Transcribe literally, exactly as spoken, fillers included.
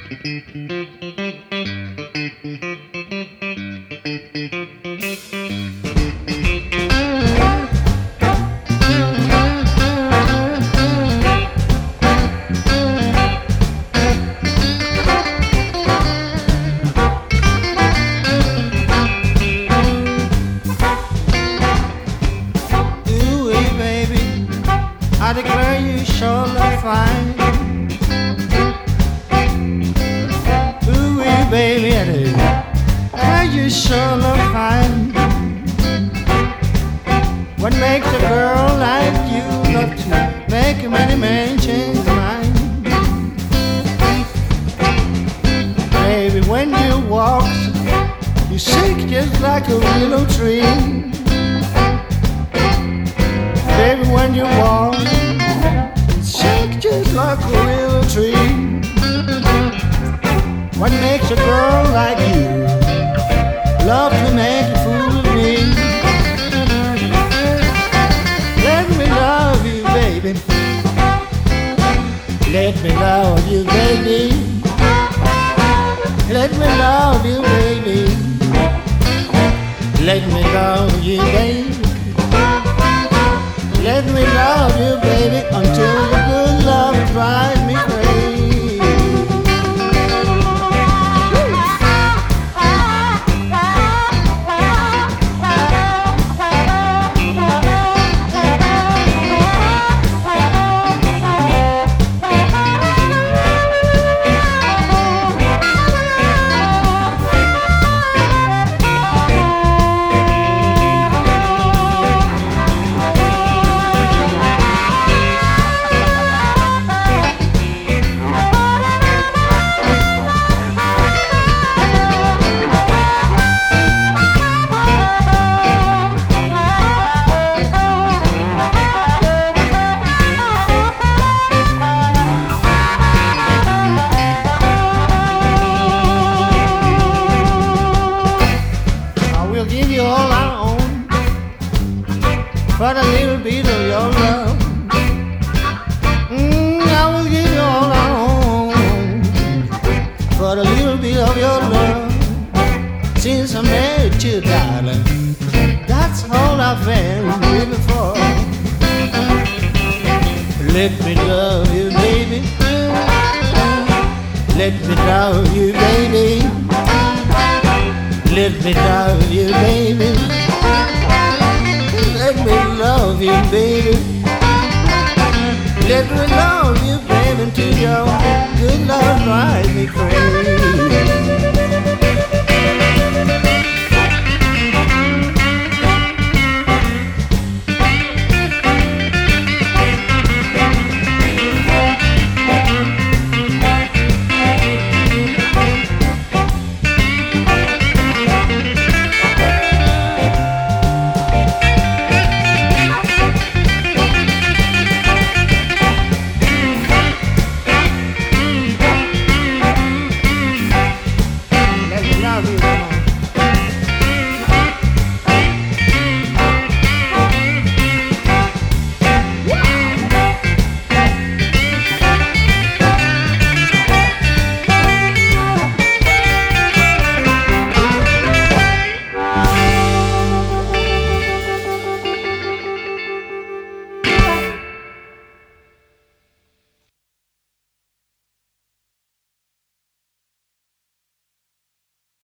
I declare you sure look fine. Ooh, baby, I declare you sure look fine. What makes a girl like you love to make a many men change their mind? Baby, when you walk, you shake just like a willow tree. Baby, when you walk, you shake just like a willow tree. What makes a girl like you love to make a fool of me? Let me love you, baby. Let me love you, baby. Let me love you, baby. Let me love you, baby. Let me love you, baby, until the good love drives me crazy. Give you all I own for a little bit of your love. Mm, I will give you all I own for a little bit of your love. Since I met you, darling, that's all I've been living for. Let me love you, baby. Let me love you, baby. Let me love you, baby. Let me love you, baby. Let me love you, baby, till your good love drives me crazy.